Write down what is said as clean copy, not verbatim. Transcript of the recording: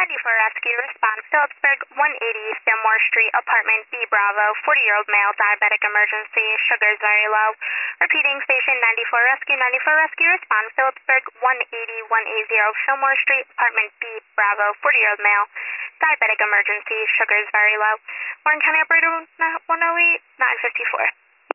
94 Rescue Response, Phillipsburg, 180 Fillmore Street, Apartment B, Bravo, 40-year-old male, diabetic emergency, sugars very low. Repeating, Station 94 Rescue Response, Phillipsburg, 180 Fillmore Street, Apartment B, Bravo, 40-year-old male, diabetic emergency, sugars very low. Warren County Operator 108, 954.